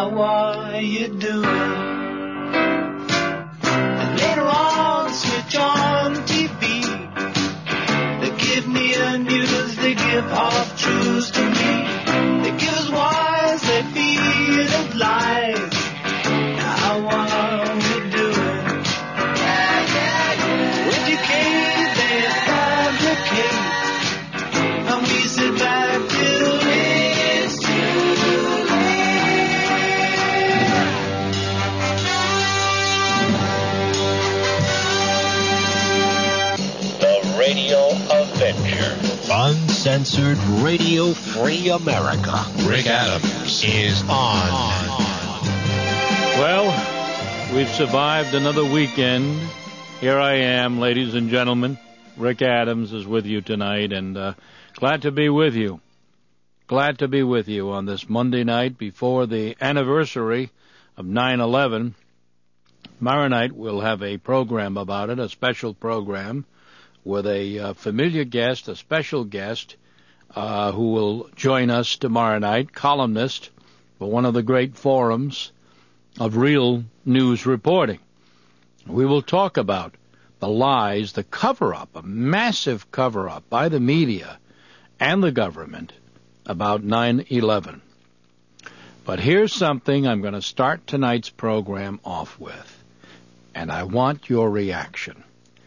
how are you doing? And later on, switch on TV. They give me a news, they give half truths to me. They give us whys, they feed us lies. How are we doing? Educate, they fabricate. And we sit back till it's too late. The Radio Avenger. Uncensored Radio Free America. Rick Adams is on. Well, we've survived another weekend. Here I am, ladies and gentlemen. Rick Adams is with you tonight, and glad to be with you. Glad to be with you on this Monday night before the anniversary of 9/11. Tomorrow night we'll have a program about it, a special program, with a familiar guest, a special guest, who will join us tomorrow night, columnist for one of the great forums of real news reporting. We will talk about the lies, the cover-up, a massive cover-up by the media and the government about 9/11. But here's something I'm going to start tonight's program off with, and I want your reaction.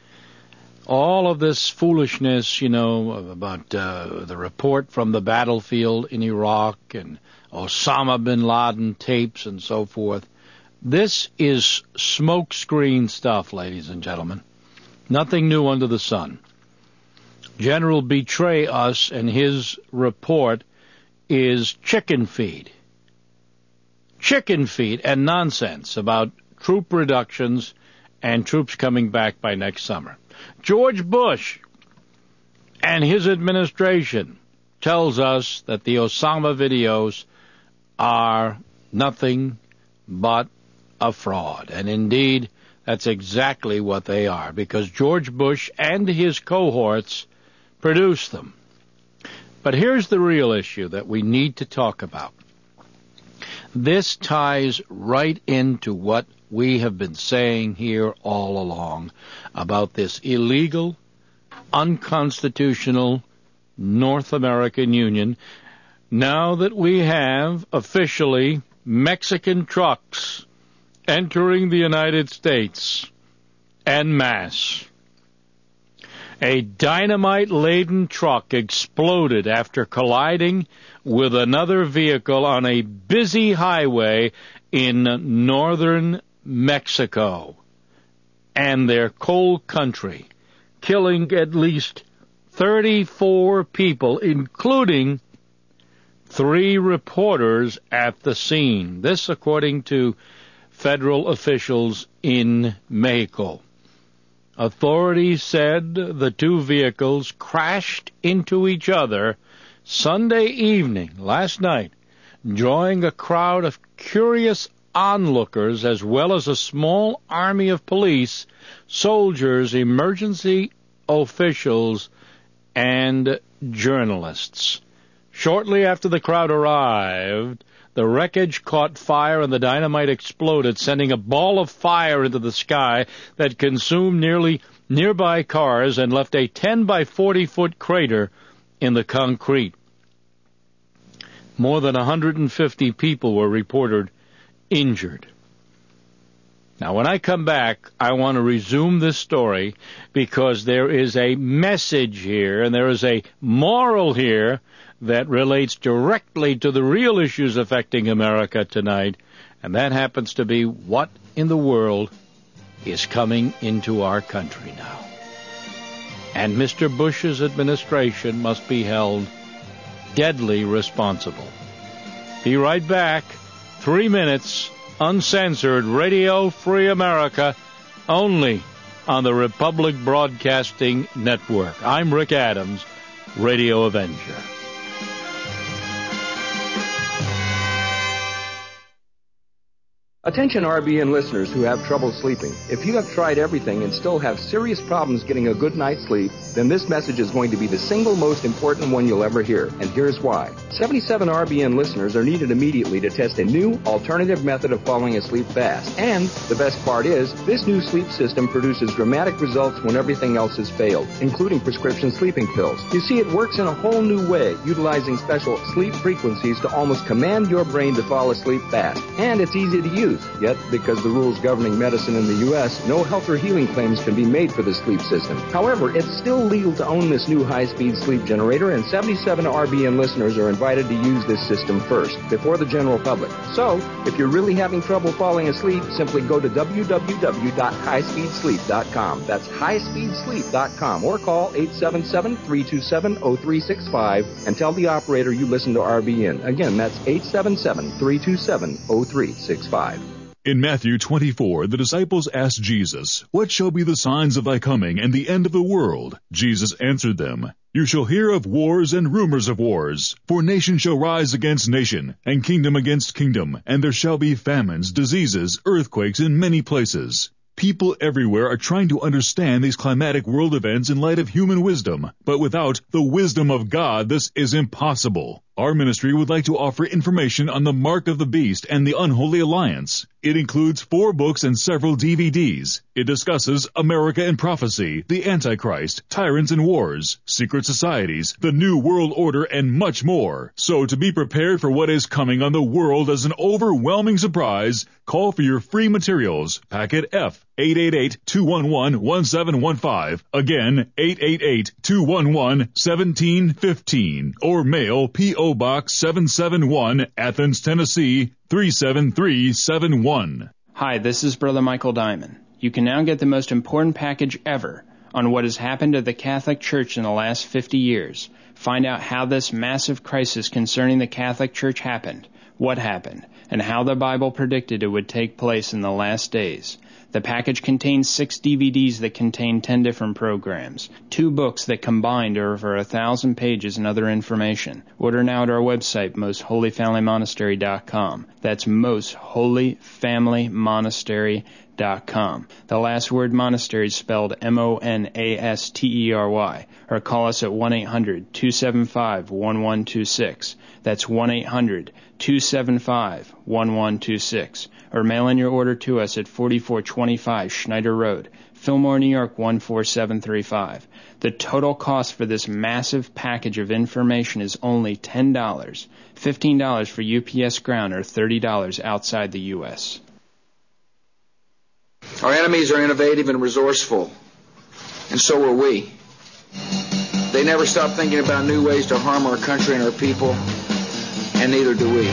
All of this foolishness, about the report from the battlefield in Iraq and Osama bin Laden tapes and so forth, this is smokescreen stuff, ladies and gentlemen. Nothing new under the sun. General Betray Us and his report is chicken feed. Chicken feed and nonsense about troop reductions and troops coming back by next summer. George Bush and his administration tells us that the Osama videos are nothing but a fraud. And indeed, that's exactly what they are, because George Bush and his cohorts produced them. But here's the real issue that we need to talk about. This ties right into what we have been saying here all along about this illegal, unconstitutional North American Union, now that we have officially Mexican trucks entering the United States en masse. A dynamite-laden truck exploded after colliding with another vehicle on a busy highway in northern Mexico and their cold country, killing at least 34 people, including 3 reporters at the scene. This according to federal officials in Mexico. Authorities said the 2 vehicles crashed into each other Sunday evening, last night, drawing a crowd of curious onlookers as well as a small army of police, soldiers, emergency officials, and journalists. Shortly after the crowd arrived, the wreckage caught fire and the dynamite exploded, sending a ball of fire into the sky that consumed nearby cars and left a 10 by 40-foot crater in the concrete. More than 150 people were reported injured. Now, when I come back, I want to resume this story because there is a message here and there is a moral here that relates directly to the real issues affecting America tonight, and that happens to be what in the world is coming into our country now. And Mr. Bush's administration must be held deadly responsible. Be right back. 3 minutes, uncensored, Radio Free America, only on the Republic Broadcasting Network. I'm Rick Adams, Radio Avenger. Attention RBN listeners who have trouble sleeping. If you have tried everything and still have serious problems getting a good night's sleep, then this message is going to be the single most important one you'll ever hear. And here's why. 77 RBN listeners are needed immediately to test a new alternative method of falling asleep fast. And the best part is, this new sleep system produces dramatic results when everything else has failed, including prescription sleeping pills. You see, it works in a whole new way, utilizing special sleep frequencies to almost command your brain to fall asleep fast. And it's easy to use. Yet, because the rules governing medicine in the U.S., no health or healing claims can be made for this sleep system. However, it's still legal to own this new high-speed sleep generator, and 77 RBN listeners are invited to use this system first, before the general public. So, if you're really having trouble falling asleep, simply go to www.highspeedsleep.com. That's highspeedsleep.com, or call 877-327-0365 and tell the operator you listen to RBN. Again, that's 877-327-0365. In Matthew 24, the disciples asked Jesus, "What shall be the signs of thy coming and the end of the world?" Jesus answered them, "You shall hear of wars and rumors of wars. For nation shall rise against nation, and kingdom against kingdom, and there shall be famines, diseases, earthquakes in many places." People everywhere are trying to understand these climatic world events in light of human wisdom, but without the wisdom of God, this is impossible. Our ministry would like to offer information on the Mark of the Beast and the Unholy Alliance. It includes 4 books and several DVDs. It discusses America and prophecy, the Antichrist, tyrants and wars, secret societies, the New World Order, and much more. So to be prepared for what is coming on the world as an overwhelming surprise, call for your free materials. Packet F, 888-211-1715. Again, 888-211-1715. Or mail P.O. Box 771, Athens, Tennessee, 37371. Hi, this is Brother Michael Diamond. You can now get the most important package ever on what has happened to the Catholic Church in the last 50 years. Find out how this massive crisis concerning the Catholic Church happened, what happened, and how the Bible predicted it would take place in the last days. The package contains 6 DVDs that contain 10 different programs, 2 books that combined are over 1,000 pages and other information. Order now at our website, mostholyfamilymonastery.com. That's mostholyfamilymonastery.com. The last word monastery is spelled M-O-N-A-S-T-E-R-Y. Or call us at 1-800-275-1126. That's 1-800-275-1126. Or mail in your order to us at 4425 Schneider Road, Fillmore, New York 14735. The total cost for this massive package of information is only $10, $15 for UPS Ground, or $30 outside the U.S. Our enemies are innovative and resourceful, and so are we. They never stop thinking about new ways to harm our country and our people, and neither do we.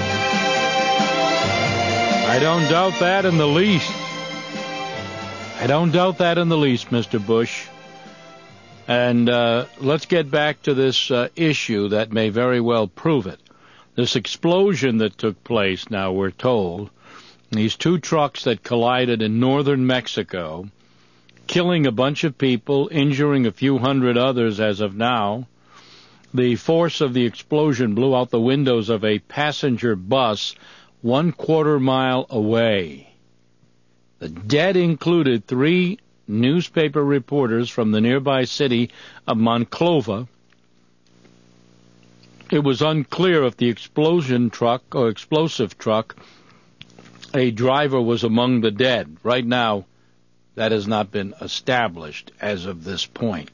I don't doubt that in the least. I don't doubt that in the least, Mr. Bush. And let's get back to this issue that may very well prove it. This explosion that took place, now we're told, these 2 trucks that collided in northern Mexico, killing a bunch of people, injuring a few hundred others as of now. The force of the explosion blew out the windows of a passenger bus 1/4 mile away. The dead included 3 newspaper reporters from the nearby city of Monclova. It was unclear if the explosion truck or explosive truck, a driver, was among the dead. Right now, that has not been established as of this point.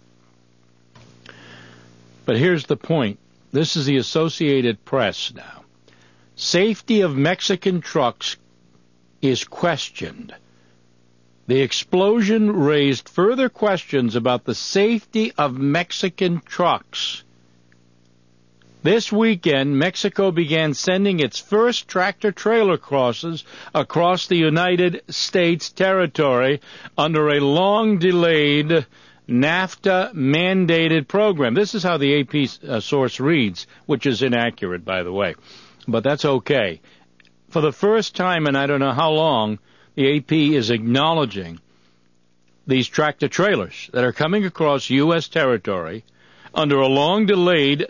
But here's the point. This is the Associated Press now. Safety of Mexican trucks is questioned. The explosion raised further questions about the safety of Mexican trucks. This weekend, Mexico began sending its first tractor-trailer crosses across the United States territory under a long-delayed NAFTA-mandated program. This is how the AP source reads, which is inaccurate, by the way. But that's okay. For the first time in I don't know how long, the AP is acknowledging these tractor-trailers that are coming across U.S. territory under a long-delayed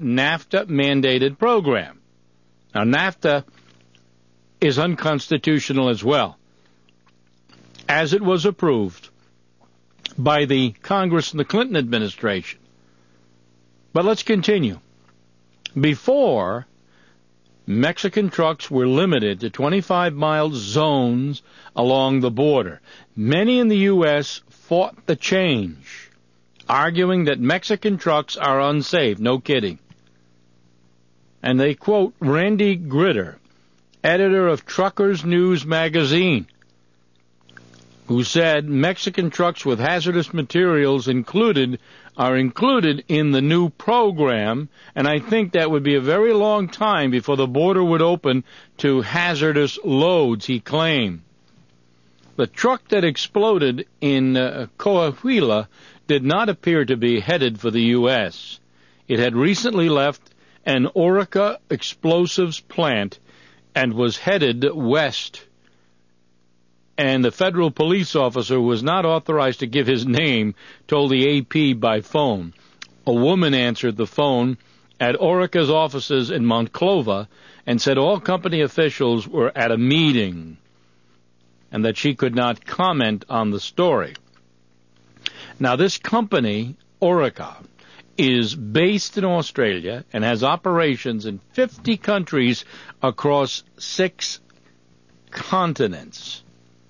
NAFTA-mandated program. Now, NAFTA is unconstitutional as well. as it was approved by the Congress and the Clinton administration. But let's continue. Before, Mexican trucks were limited to 25-mile zones along the border. Many in the U.S. fought the change, arguing that Mexican trucks are unsafe. No kidding. And they quote Randy Gritter, editor of Truckers News magazine, who said Mexican trucks with hazardous materials are included in the new program, and I think that would be a very long time before the border would open to hazardous loads, he claimed. The truck that exploded in Coahuila did not appear to be headed for the U.S. It had recently left an Orica explosives plant and was headed west. And the federal police officer who was not authorized to give his name told the AP by phone. A woman answered the phone at Orica's offices in Monclova and said all company officials were at a meeting and that she could not comment on the story. Now, this company, Orica, is based in Australia and has operations in 50 countries across 6 continents.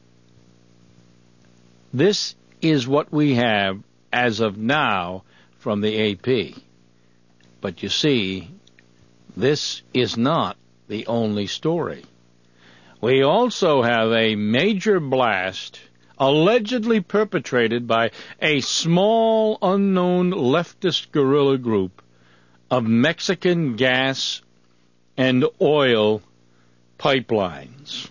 This is what we have as of now from the AP. But you see, this is not the only story. We also have a major blast allegedly perpetrated by a small, unknown leftist guerrilla group of Mexican gas and oil pipelines.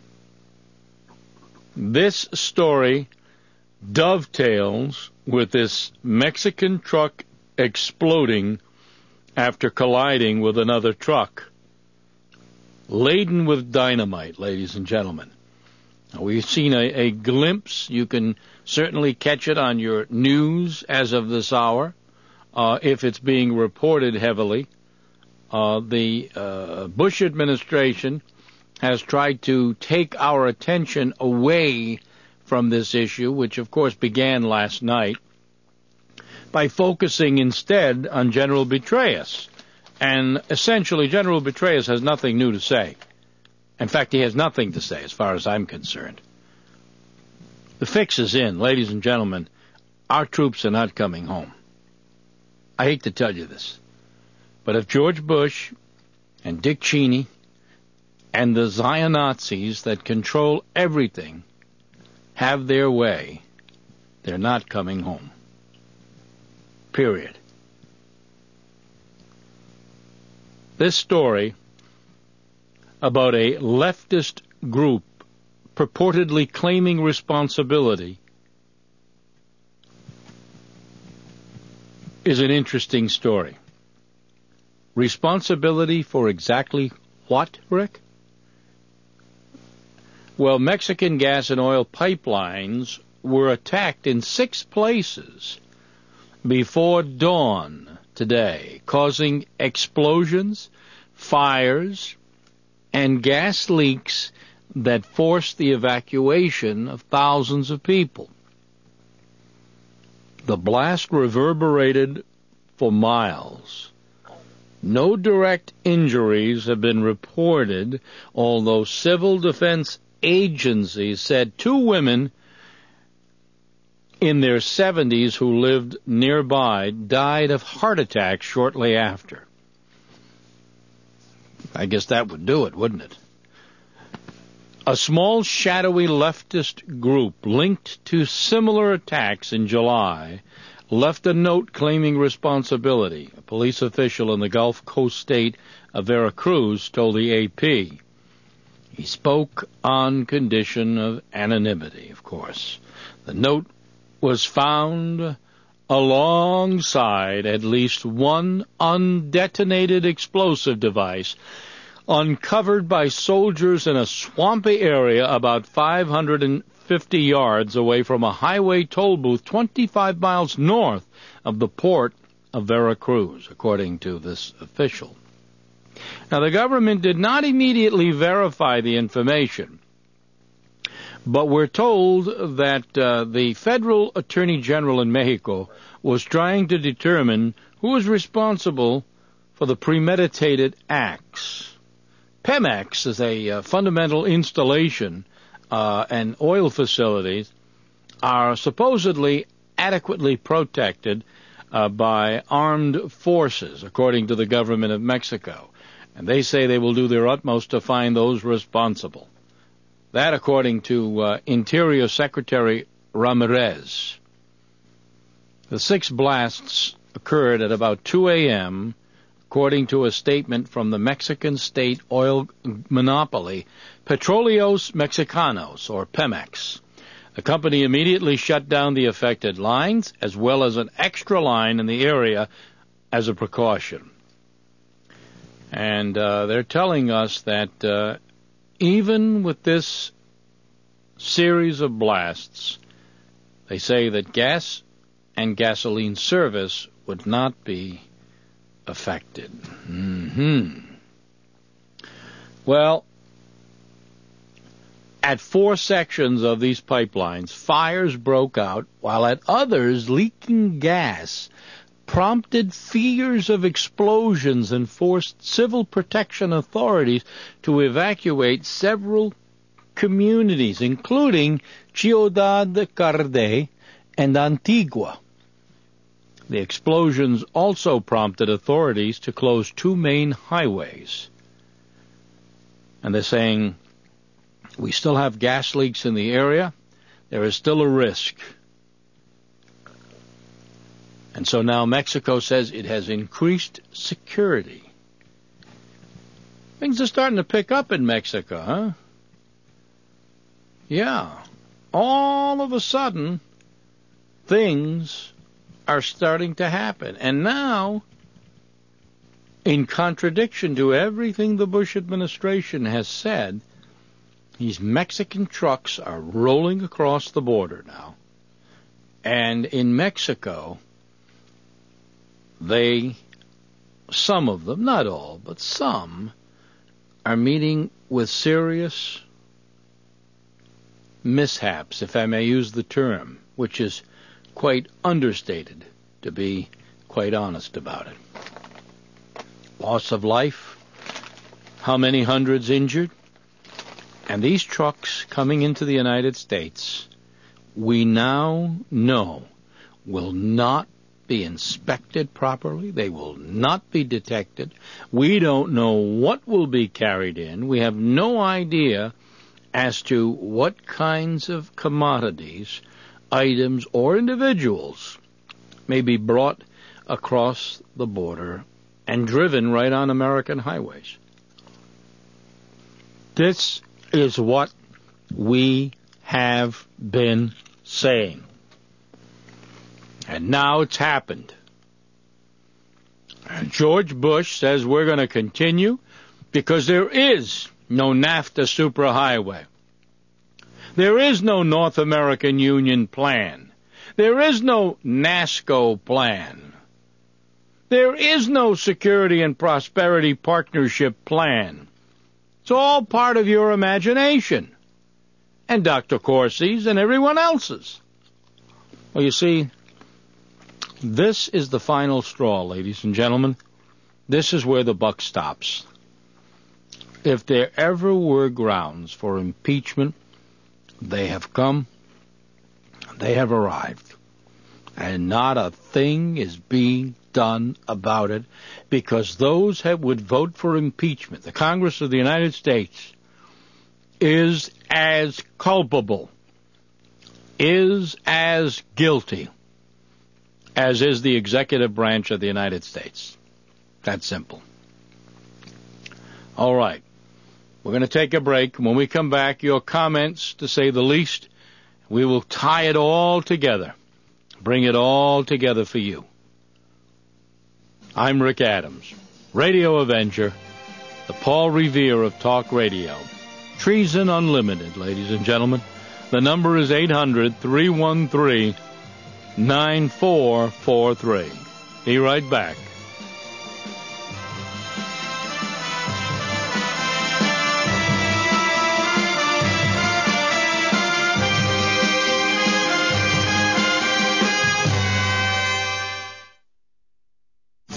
This story dovetails with this Mexican truck exploding after colliding with another truck laden with dynamite, ladies and gentlemen. Now, we've seen a glimpse. You can certainly catch it on your news as of this hour, if it's being reported heavily. The Bush administration has tried to take our attention away from this issue, which of course began last night, by focusing instead on General Petraeus. And essentially, General Petraeus has nothing new to say. In fact, he has nothing to say as far as I'm concerned. The fix is in, ladies and gentlemen. Our troops are not coming home. I hate to tell you this, but if George Bush and Dick Cheney and the Zionazis that control everything have their way, they're not coming home. Period. This story about a leftist group purportedly claiming responsibility is an interesting story. Responsibility for exactly what, Rick? Well, Mexican gas and oil pipelines were attacked in 6 places before dawn today, causing explosions, fires, and gas leaks that forced the evacuation of thousands of people. The blast reverberated for miles. No direct injuries have been reported, although civil defense agencies said 2 women in their 70s who lived nearby died of heart attacks shortly after. I guess that would do it, wouldn't it? A small, shadowy leftist group linked to similar attacks in July left a note claiming responsibility. A police official in the Gulf Coast state of Veracruz told the AP. He spoke on condition of anonymity, of course. The note was found alongside at least one undetonated explosive device uncovered by soldiers in a swampy area about 550 yards away from a highway toll booth 25 miles north of the port of Veracruz, according to this official. Now, the government did not immediately verify the information, But we're told that the federal attorney general in Mexico was trying to determine who was responsible for the premeditated acts. Pemex is a fundamental installation, and oil facilities are supposedly adequately protected by armed forces, according to the government of Mexico. And they say they will do their utmost to find those responsible. That according to Interior Secretary Ramirez. The 6 blasts occurred at about 2 a.m., according to a statement from the Mexican state oil monopoly, Petróleos Mexicanos, or Pemex. The company immediately shut down the affected lines, as well as an extra line in the area as a precaution. And they're telling us that even with this series of blasts, they say that gas and gasoline service would not be affected. Well, at 4 sections of these pipelines, fires broke out, while at others, leaking gas prompted fears of explosions and forced civil protection authorities to evacuate several communities, including Ciudad Carde and Antigua. The explosions also prompted authorities to close 2 main highways. And they're saying, we still have gas leaks in the area. There is still a risk. And so now Mexico says it has increased security. Things are starting to pick up in Mexico, huh? Yeah. All of a sudden, things are starting to happen. And now, in contradiction to everything the Bush administration has said, these Mexican trucks are rolling across the border now. And in Mexico, some of them, not all, but some, are meeting with serious mishaps, if I may use the term, which is quite understated, to be quite honest about it. Loss of life, how many hundreds injured? And these trucks coming into the United States, we now know, will not be inspected properly. They will not be detected. We don't know what will be carried in. We have no idea as to what kinds of commodities, items, or individuals may be brought across the border and driven right on American highways. This is what we have been saying. And now it's happened. And George Bush says we're going to continue because there is no NAFTA superhighway. There is no North American Union plan. There is no NASCO plan. There is no Security and Prosperity Partnership plan. It's all part of your imagination, and Dr. Corsi's and everyone else's. Well, you see, this is the final straw, ladies and gentlemen. This is where the buck stops. If there ever were grounds for impeachment, they have come, they have arrived, and not a thing is being done about it, because those that would vote for impeachment, the Congress of the United States, is as culpable, is as guilty as is the executive branch of the United States. That's simple. All right. We're going to take a break. When we come back, your comments, to say the least, we will tie it all together, bring it all together for you. I'm Rick Adams, Radio Avenger, the Paul Revere of Talk Radio. Treason Unlimited, ladies and gentlemen. The number is 800-313-9443. Be right back.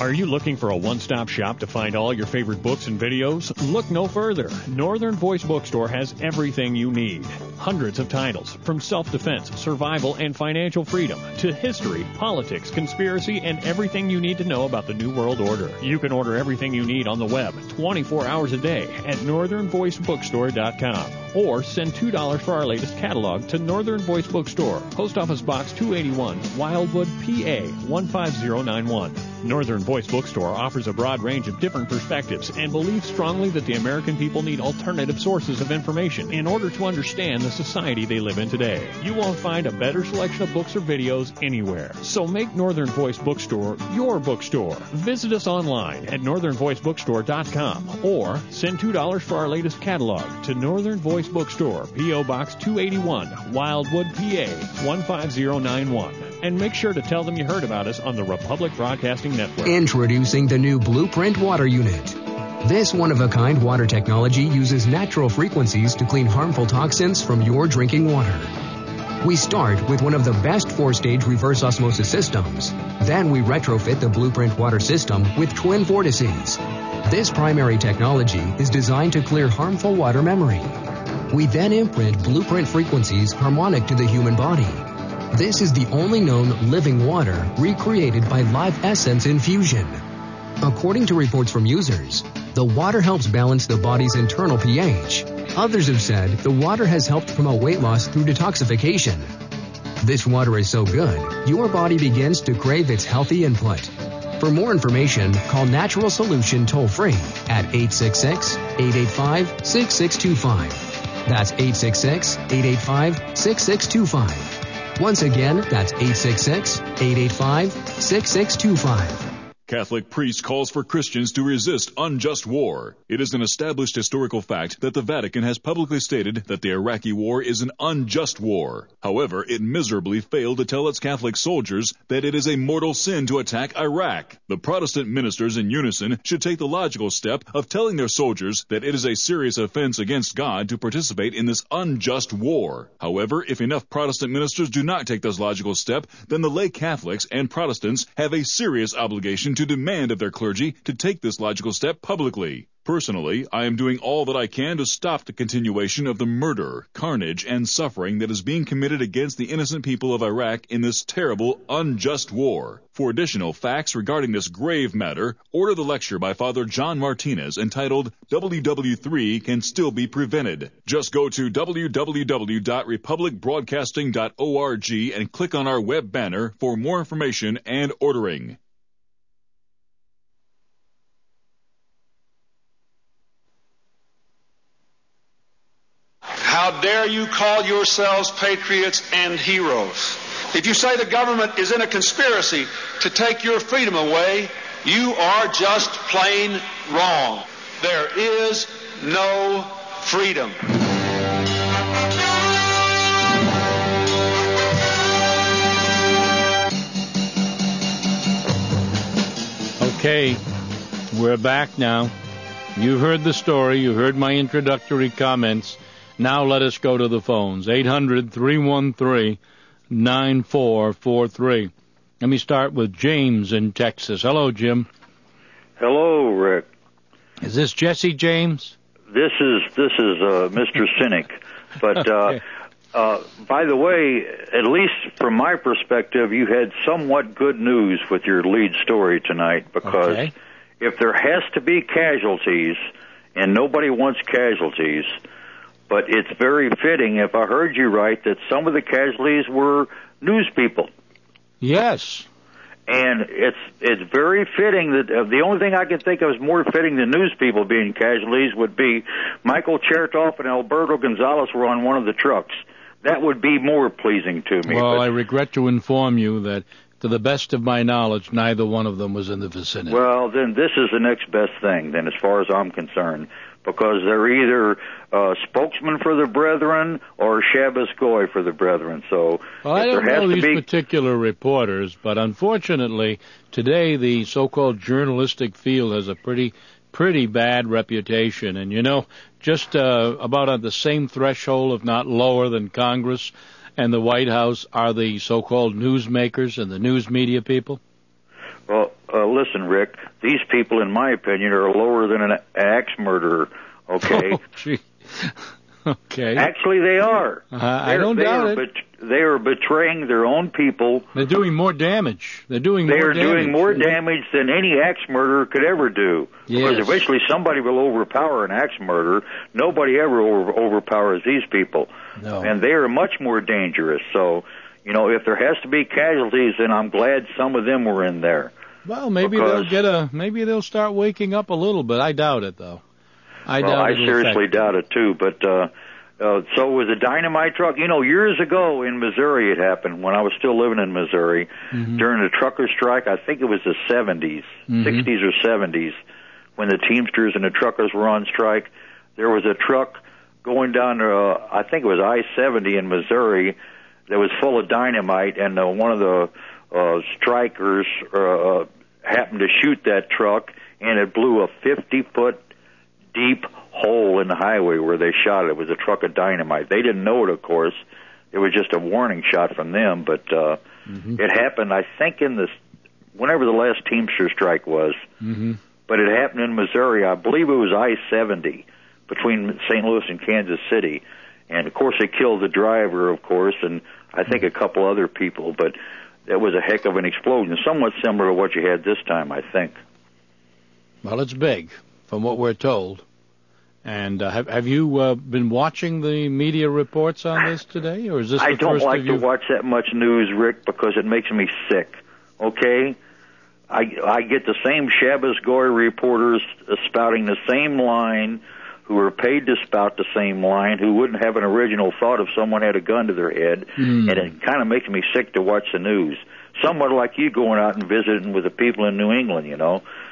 Are you looking for a one-stop shop to find all your favorite books and videos? Look no further. Northern Voice Bookstore has everything you need. Hundreds of titles, from self-defense, survival, and financial freedom, to history, politics, conspiracy, and everything you need to know about the New World Order. You can order everything you need on the web 24 hours a day at northernvoicebookstore.com. Or send $2 for our latest catalog to Northern Voice Bookstore, Post Office Box 281, Wildwood, PA 15091. Northern Voice Bookstore offers a broad range of different perspectives and believes strongly that the American people need alternative sources of information in order to understand the society they live in today. You won't find a better selection of books or videos anywhere. So make Northern Voice Bookstore your bookstore. Visit us online at northernvoicebookstore.com or send $2 for our latest catalog to Northern Voice Bookstore, P.O. Box 281, Wildwood, PA 15091. And make sure to tell them you heard about us on the Republic Broadcasting Network. Introducing the new Blueprint Water Unit. This one-of-a-kind water technology uses natural frequencies to clean harmful toxins from your drinking water. We start with one of the best 4-stage reverse osmosis systems. Then we retrofit the Blueprint water system with twin vortices. This primary technology is designed to clear harmful water memory. We then imprint Blueprint frequencies harmonic to the human body. This is the only known living water recreated by Live Essence infusion. According to reports from users, the water helps balance the body's internal pH. Others have said the water has helped promote weight loss through detoxification. This water is so good, your body begins to crave its healthy input. For more information, call Natural Solution toll-free at 866-885-6625. That's 866-885-6625. Once again, that's 866-885-6625. Catholic priest calls for Christians to resist unjust war. It is an established historical fact that the Vatican has publicly stated that the Iraqi war is an unjust war. However, it miserably failed to tell its Catholic soldiers that it is a mortal sin to attack Iraq. The Protestant ministers in unison should take the logical step of telling their soldiers that it is a serious offense against God to participate in this unjust war. However, if enough Protestant ministers do not take this logical step, then the lay Catholics and Protestants have a serious obligation to demand of their clergy to take this logical step publicly. Personally, I am doing all that I can to stop the continuation of the murder, carnage, and suffering that is being committed against the innocent people of Iraq in this terrible, unjust war. For additional facts regarding this grave matter, order the lecture by Father John Martinez entitled WW3 Can Still Be Prevented. Just go to www.republicbroadcasting.org and click on our web banner for more information and ordering. How dare you call yourselves patriots and heroes? If you say the government is in a conspiracy to take your freedom away, you are just plain wrong. There is no freedom. Okay, we're back now. You heard the story. You heard my introductory comments. Now let us go to the phones. 800-313-9443. Let me start with James in Texas. Hello, Jim. Hello, Rick. Is this Jesse James? This is Mr. Cynic. But Okay. By the way, at least from my perspective, you had somewhat good news with your lead story tonight, because if there has to be casualties, and nobody wants casualties, but it's very fitting, if I heard you right, that some of the casualties were news people. Yes. And it's very fitting that the only thing I can think of is more fitting than news people being casualties would be Michael Chertoff and Alberto Gonzalez were on one of the trucks. That would be more pleasing to me. Well, I regret to inform you that, to the best of my knowledge, neither one of them was in the vicinity. Well, then this is the next best thing, then, as far as I'm concerned, because they're either spokesman for the Brethren or Shabbos Goy for the Brethren. So well, I don't know these particular reporters, but unfortunately, today the so-called journalistic field has a pretty bad reputation. And, you know, just about on the same threshold, if not lower, than Congress and the White House are the so-called newsmakers and the news media people. Well, listen, Rick, these people, in my opinion, are lower than an axe murderer, okay? Oh, gee. Okay. Actually, they are. I don't doubt it. They are betraying their own people. They're doing more damage. They are doing more damage than any axe murderer could ever do. Yes. Because eventually somebody will overpower an axe murderer. Nobody ever overpowers these people. No. And they are much more dangerous. So, if there has to be casualties, then I'm glad some of them were in there. Well, maybe they'll start waking up a little bit. I doubt it, though. I seriously doubt it, too. But so with the dynamite truck, years ago in Missouri it happened, when I was still living in Missouri, during the trucker strike. I think it was the 70s, 60s or 70s, when the Teamsters and the truckers were on strike. There was a truck going down, I think it was I-70 in Missouri, that was full of dynamite, and one of the strikers happened to shoot that truck, and it blew a 50-foot deep hole in the highway where they shot it. It was a truck of dynamite. They didn't know it, of course. It was just a warning shot from them, but it happened, I think, whenever the last Teamster strike was. But it happened in Missouri. I believe it was I-70 between St. Louis and Kansas City. And, of course, they killed the driver, of course, and I think a couple other people. But it was a heck of an explosion, somewhat similar to what you had this time, I think. Well, it's big, from what we're told. And have you been watching the media reports on this today, or is this the first of you? I don't like to watch that much news, Rick, because it makes me sick, okay? I get the same Shabbos Goy reporters spouting the same line, who are paid to spout the same line, who wouldn't have an original thought if someone had a gun to their head, and it kind of makes me sick to watch the news. Somewhat like you going out and visiting with the people in New England, it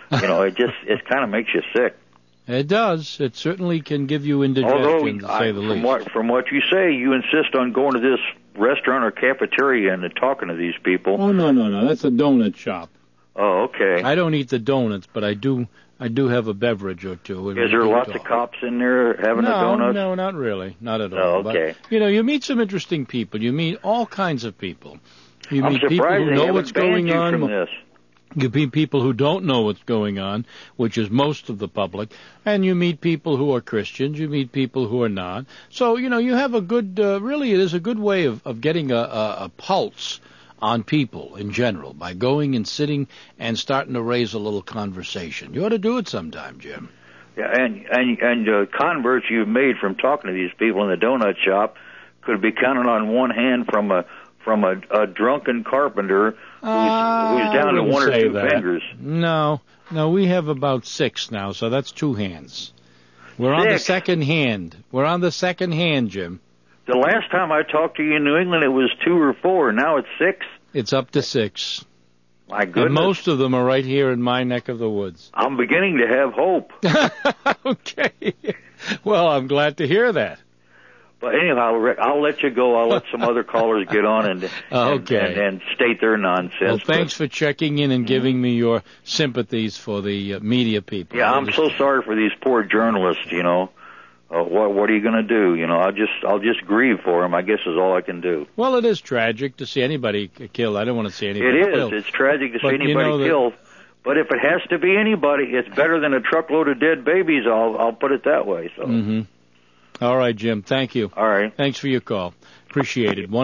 kind of makes you sick. It does. It certainly can give you indigestion, to say the least. From what you say, you insist on going to this restaurant or cafeteria and talking to these people. Oh, no. That's a donut shop. Oh, okay. I don't eat the donuts, but I do have a beverage or two. Is there lots of cops in there having a donut? No, not really. Not at all. Oh, okay. But, you meet some interesting people. You meet all kinds of people. You I'm meet people who know what's going on. From this. You meet people who don't know what's going on, which is most of the public, and you meet people who are Christians, you meet people who are not. So, you have a good, really it is a good way of getting a pulse on people in general by going and sitting and starting to raise a little conversation. You ought to do it sometime, Jim. Yeah, and converts you've made from talking to these people in the donut shop could be counted on one hand from a drunken carpenter who's down to one or two fingers. No, we have about 6 now, so that's 2 hands. We're on the second hand. We're on the second hand, Jim. The last time I talked to you in New England, it was 2 or 4. Now it's 6. It's up to 6. My goodness. And most of them are right here in my neck of the woods. I'm beginning to have hope. Okay. Well, I'm glad to hear that. But anyhow, Rick, I'll let you go. I'll let some other callers get on and state their nonsense. Well, thanks for checking in and giving me your sympathies for the media people. Yeah, I'm so sorry for these poor journalists, What are you going to do? I'll just grieve for them, I guess, is all I can do. Well, it is tragic to see anybody killed. I don't want to see anybody killed. It is. It's tragic to see anybody killed. But if it has to be anybody, it's better than a truckload of dead babies. I'll put it that way. So. All right, Jim. Thank you. All right. Thanks for your call. Appreciate it.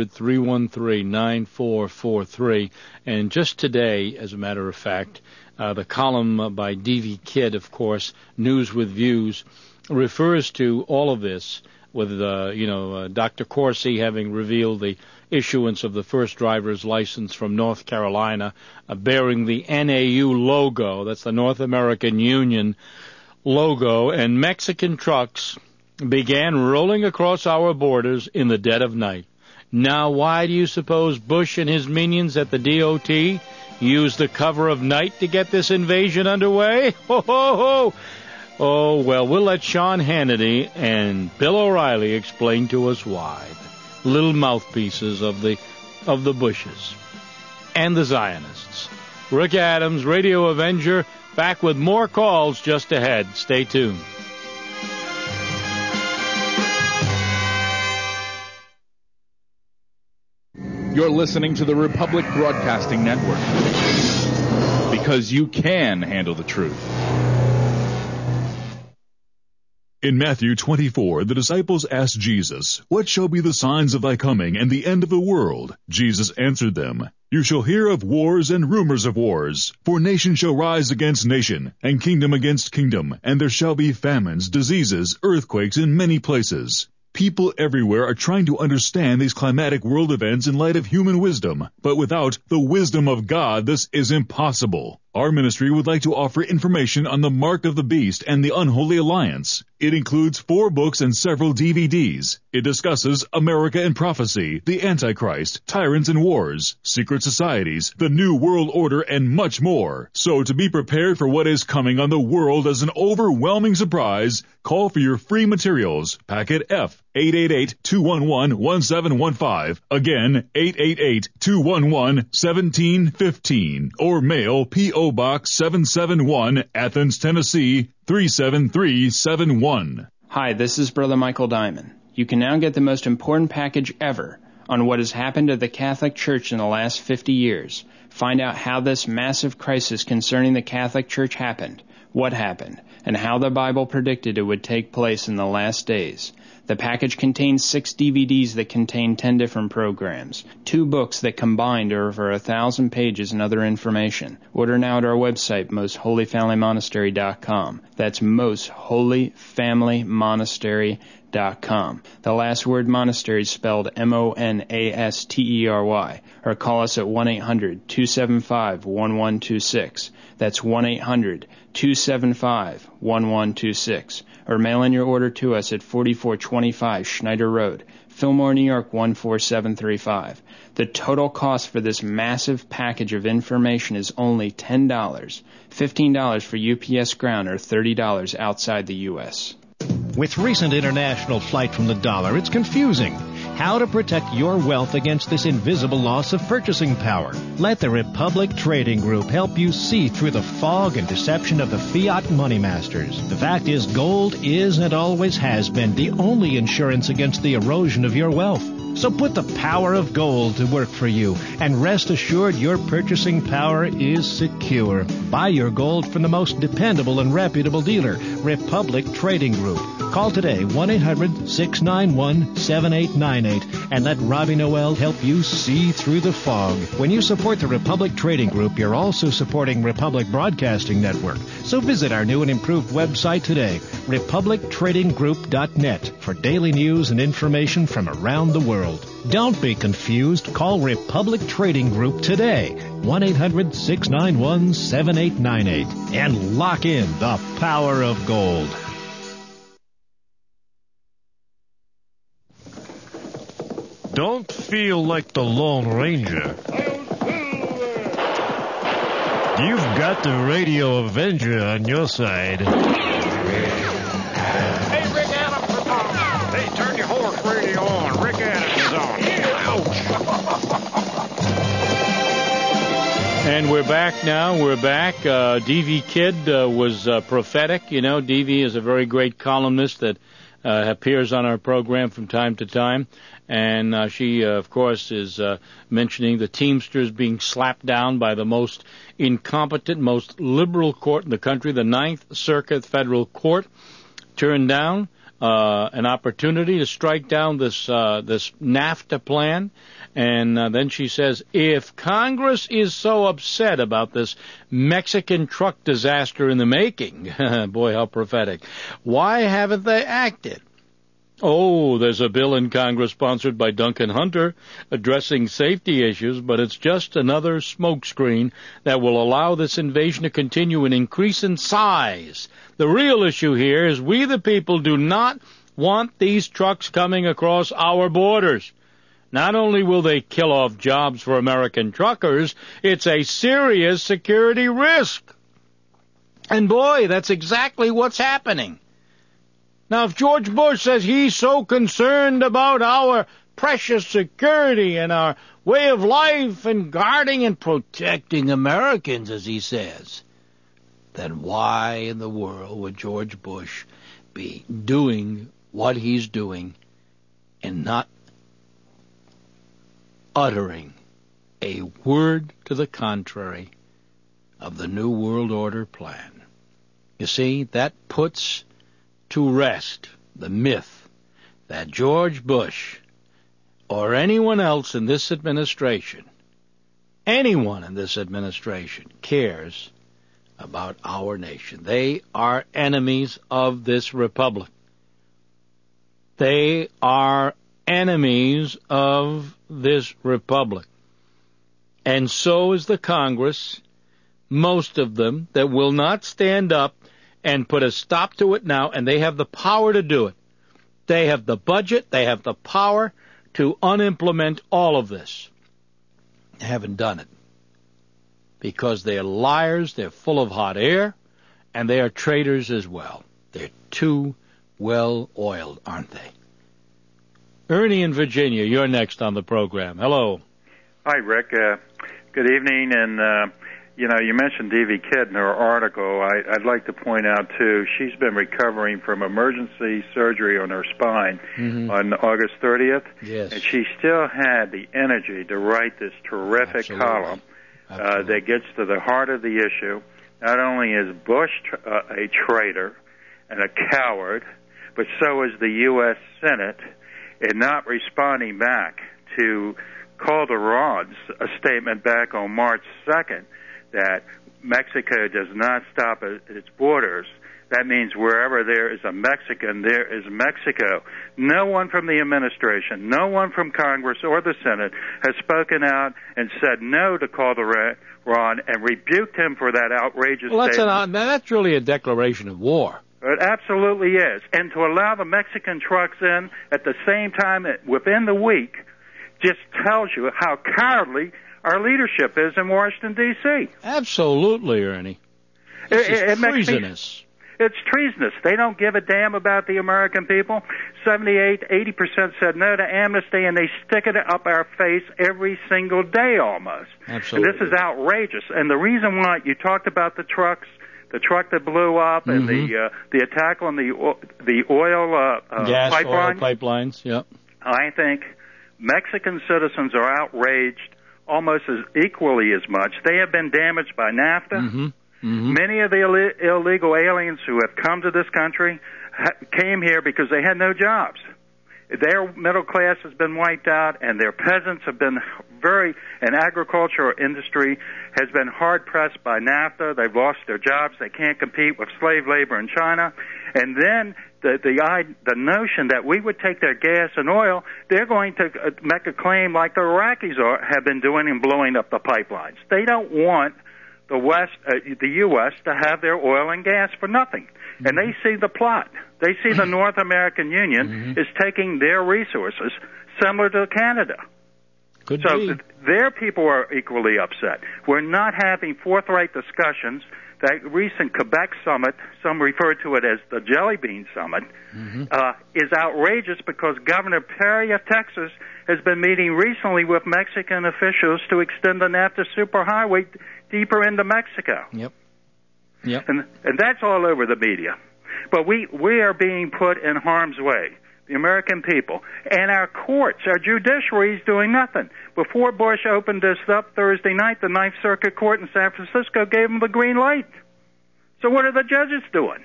1-800-313-9443. And just today, as a matter of fact, the column by D.V. Kidd, of course, News with Views, refers to all of this with, Dr. Corsi having revealed the issuance of the first driver's license from North Carolina bearing the NAU logo. That's the North American Union logo. And Mexican trucks began rolling across our borders in the dead of night. Now, why do you suppose Bush and his minions at the DOT used the cover of night to get this invasion underway? Ho, ho, ho! Oh, well, we'll let Sean Hannity and Bill O'Reilly explain to us why. Little mouthpieces of the Bushes and the Zionists. Rick Adams, Radio Avenger, back with more calls just ahead. Stay tuned. You're listening to the Republic Broadcasting Network. because you can handle the truth. In Matthew 24, the disciples asked Jesus, "What shall be the signs of thy coming and the end of the world?" Jesus answered them, "You shall hear of wars and rumors of wars. For nation shall rise against nation, and kingdom against kingdom, and there shall be famines, diseases, earthquakes in many places." People everywhere are trying to understand these climatic world events in light of human wisdom, but without the wisdom of God, this is impossible. Our ministry would like to offer information on the Mark of the Beast and the Unholy Alliance. It includes 4 books and several DVDs. It discusses America and Prophecy, the Antichrist, Tyrants and Wars, Secret Societies, the New World Order, and much more. So to be prepared for what is coming on the world as an overwhelming surprise, call for your free materials. Packet F, 888-211-1715. Again, 888-211-1715. Or mail P.O. Box 771, Athens, Tennessee, 37371. Hi, this is Brother Michael Diamond. You can now get the most important package ever on what has happened to the Catholic Church in the last 50 years. Find out how this massive crisis concerning the Catholic Church happened, what happened, and how the Bible predicted it would take place in the last days. The package contains 6 DVDs that contain 10 different programs, 2 books that combined are over 1,000 pages and other information. Order now at our website, mostholyfamilymonastery.com. That's mostholyfamilymonastery.com. The last word monastery is spelled M-O-N-A-S-T-E-R-Y. Or call us at 1-800-275-1126. That's 1-800-275-1126. Or mail in your order to us at 4425 Schneider Road, Fillmore, New York 14735. The total cost for this massive package of information is only $10, $15 for UPS Ground, or $30 outside the U.S. With recent international flight from the dollar, it's confusing. How to protect your wealth against this invisible loss of purchasing power. Let the Republic Trading Group help you see through the fog and deception of the fiat money masters. The fact is, gold is and always has been the only insurance against the erosion of your wealth. So put the power of gold to work for you, and rest assured your purchasing power is secure. Buy your gold from the most dependable and reputable dealer, Republic Trading Group. Call today, 1-800-691-7898, and let Robbie Noel help you see through the fog. When you support the Republic Trading Group, you're also supporting Republic Broadcasting Network. So visit our new and improved website today, republictradinggroup.net, for daily news and information from around the world. Don't be confused. Call Republic Trading Group today, 1-800-691-7898, and lock in the power of gold. Don't feel like the Lone Ranger. You've got the Radio Avenger on your side. Hey, Rick Adams is on. Hey, turn your horse radio on. Rick Adams is on. And we're back now. We're back. D.V. Kidd was prophetic. You know, D.V. is a very great columnist that appears on our program from time to time. And she, of course, is mentioning the Teamsters being slapped down by the most incompetent, most liberal court in the country, the Ninth Circuit Federal Court, turned down an opportunity to strike down this NAFTA plan. And then she says, if Congress is so upset about this Mexican truck disaster in the making, boy, how prophetic, why haven't they acted? Oh, there's a bill in Congress sponsored by Duncan Hunter addressing safety issues, but it's just another smokescreen that will allow this invasion to continue and increase in size. The real issue here is we the people do not want these trucks coming across our borders. Not only will they kill off jobs for American truckers, it's a serious security risk. And boy, that's exactly what's happening. Now, if George Bush says he's so concerned about our precious security and our way of life and guarding and protecting Americans, as he says, then why in the world would George Bush be doing what he's doing and not uttering a word to the contrary of the New World Order plan. You see, that puts to rest the myth that George Bush or anyone else in this administration, cares about our nation. They are enemies of this republic. They are enemies of this republic. And so is the Congress, most of them, that will not stand up and put a stop to it now, and they have the power to do it. They have the budget, they have the power to unimplement all of this. They haven't done it. Because they are liars, they're full of hot air, and they are traitors as well. They're too well-oiled, aren't they? Ernie in Virginia, you're next on the program. Hello. Hi, Rick. Good evening. And, you mentioned D.V. Kidd in her article. I'd like to point out, too, she's been recovering from emergency surgery on her spine on August 30th. Yes. And she still had the energy to write this terrific column that gets to the heart of the issue. Not only is Bush a traitor and a coward, but so is the U.S. Senate in not responding back to Calderon's statement back on March 2nd that Mexico does not stop at its borders. That means wherever there is a Mexican, there is Mexico. No one from the administration, no one from Congress or the Senate has spoken out and said no to Calderon and rebuked him for that outrageous statement. That's really a declaration of war. It absolutely is. And to allow the Mexican trucks in at the same time within the week just tells you how cowardly our leadership is in Washington, D.C. Absolutely, Ernie. It's treasonous. It's treasonous. They don't give a damn about the American people. 80% said no to amnesty, and they stick it up our face every single day almost. Absolutely. And this is outrageous. And the reason why you talked about the trucks, the truck that blew up, and the attack on the oil gas pipeline. Oil pipelines, yep. I think Mexican citizens are outraged almost as equally as much. They have been damaged by NAFTA. Many of the illegal aliens who have come to this country came here because they had no jobs. Their middle class has been wiped out, and their peasants have been and agricultural industry has been hard-pressed by NAFTA. They've lost their jobs. They can't compete with slave labor in China. And then the notion that we would take their gas and oil, they're going to make a claim like the Iraqis have been doing in blowing up the pipelines. They don't want the U.S. to have their oil and gas for nothing. And they see the plot. They see the North American Union is taking their resources, similar to Canada. Their people are equally upset. We're not having forthright discussions. That recent Quebec summit, some refer to it as the Jelly Bean Summit, is outrageous because Governor Perry of Texas has been meeting recently with Mexican officials to extend the NAFTA superhighway deeper into Mexico. Yep. And that's all over the media. But we are being put in harm's way, the American people. And our courts, our judiciary is doing nothing. Before Bush opened this up Thursday night, the Ninth Circuit Court in San Francisco gave him the green light. So what are the judges doing?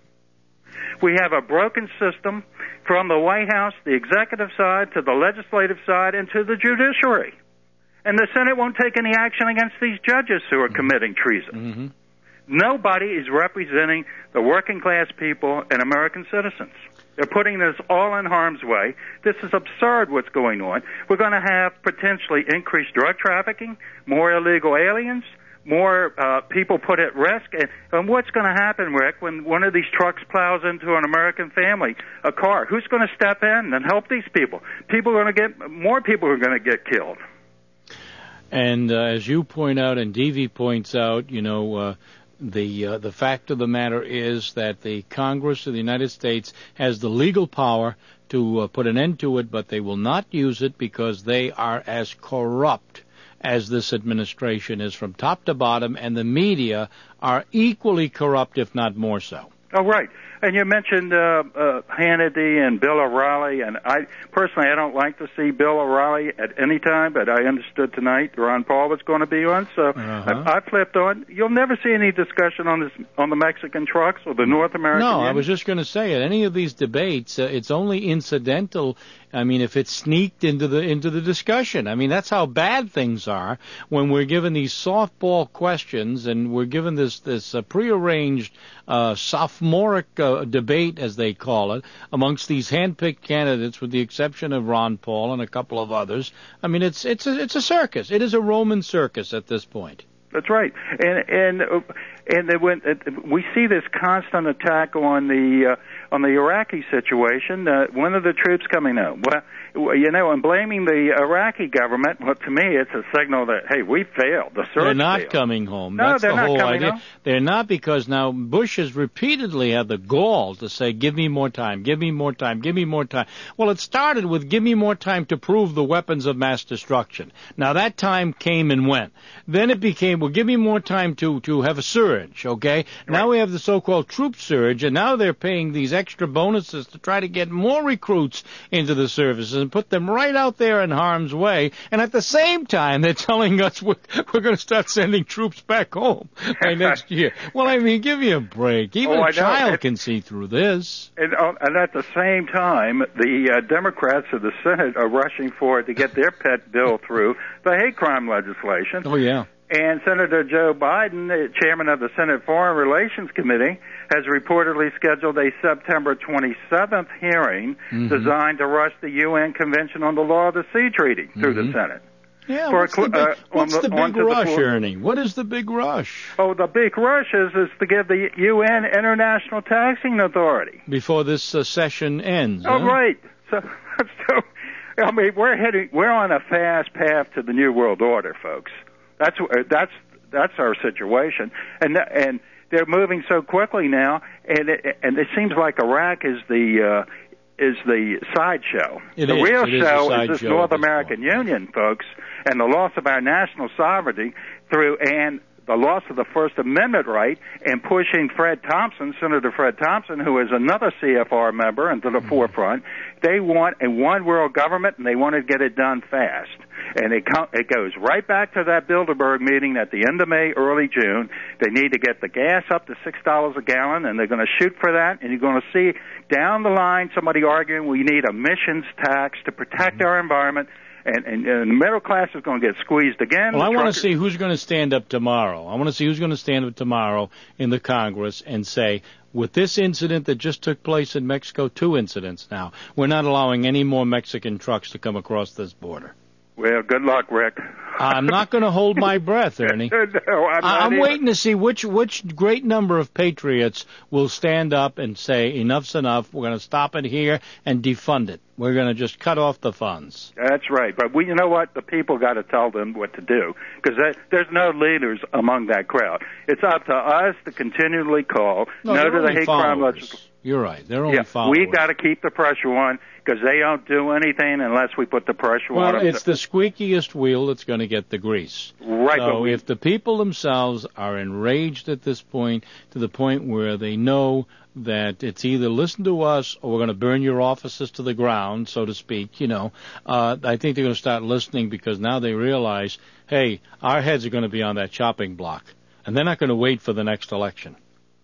We have a broken system from the White House, the executive side, to the legislative side, and to the judiciary. And the Senate won't take any action against these judges who are committing treason. Nobody is representing the working class people and American citizens. They're putting this all in harm's way. This is absurd what's going on. We're going to have potentially increased drug trafficking, more illegal aliens, more people put at risk. And what's going to happen, Rick, when one of these trucks plows into an American family, a car? Who's going to step in and help these people? More people are going to get killed. And as you point out and D.V. points out, the fact of the matter is that the Congress of the United States has the legal power to put an end to it, but they will not use it because they are as corrupt as this administration is from top to bottom, and the media are equally corrupt, if not more so. Oh, right. And you mentioned Hannity and Bill O'Reilly, and I don't like to see Bill O'Reilly at any time, but I understood tonight Ron Paul was going to be on, so I flipped on. You'll never see any discussion on the Mexican trucks or the North American. No, I was just going to say, at any of these debates, it's only incidental. I mean, if it's sneaked into the discussion. I mean, that's how bad things are when we're given these softball questions and we're given this prearranged sophomoric debate, as they call it, amongst these handpicked candidates, with the exception of Ron Paul and a couple of others. I mean, it's a circus. It is a Roman circus at this point. That's right, and when we see this constant attack on the Iraqi situation, when are the troops coming out? Well, you know, and blaming the Iraqi government, well, to me, it's a signal that, hey, we failed. The surge They're not failed. coming home. No, That's they're the not whole coming idea. home. They're not, because now Bush has repeatedly had the gall to say, give me more time, give me more time, give me more time. Well, it started with give me more time to prove the weapons of mass destruction. Now, that time came and went. Then it became, well, give me more time to have a surge, okay? Right. Now we have the so-called troop surge, and now they're paying these extra bonuses to try to get more recruits into the services and put them right out there in harm's way. And at the same time, they're telling us we're going to start sending troops back home by next year. Well, I mean, give me a break. Even a child can see through this. And at the same time, the Democrats of the Senate are rushing forward to get their pet bill through, the hate crime legislation. Oh, yeah. And Senator Joe Biden, chairman of the Senate Foreign Relations Committee, has reportedly scheduled a September 27th hearing designed to rush the UN Convention on the Law of the Sea Treaty through the Senate. Yeah, what's the big rush, Ernie? What is the big rush? Oh, the big rush is to give the UN International Taxing Authority. Before this session ends. Oh, huh? right. So, I mean, we're on a fast path to the New World Order, folks. That's our situation, and they're moving so quickly now, and it seems like Iraq is the sideshow. The real show is this North American Union, folks, and the loss of our national sovereignty and the loss of the First Amendment right, and pushing Senator Fred Thompson, who is another CFR member, into the forefront. They want a one-world government, and they want to get it done fast. And it goes right back to that Bilderberg meeting at the end of May, early June. They need to get the gas up to $6 a gallon, and they're going to shoot for that. And you're going to see down the line somebody arguing we need a emissions tax to protect our environment. And the middle class is going to get squeezed again. Well, I want to see who's going to stand up tomorrow. I want to see who's going to stand up tomorrow in the Congress and say, with this incident that just took place in Mexico, 2 incidents now, we're not allowing any more Mexican trucks to come across this border. Well, good luck, Rick. I'm not going to hold my breath, Ernie. No, I'm waiting to see which great number of patriots will stand up and say, enough's enough, we're going to stop it here and defund it. We're going to just cut off the funds. That's right. But you know what? The people got to tell them what to do, because there's no leaders among that crowd. It's up to us to continually call no to the hate crime legislation. You're right. They're only followers. We've got to keep the pressure on, because they don't do anything unless we put the pressure on them. Well, it's the squeakiest wheel that's going to get the grease. Right. So if the people themselves are enraged at this point, to the point where they know that it's either listen to us or we're going to burn your offices to the ground, so to speak, I think they're going to start listening, because now they realize, hey, our heads are going to be on that chopping block, and they're not going to wait for the next election.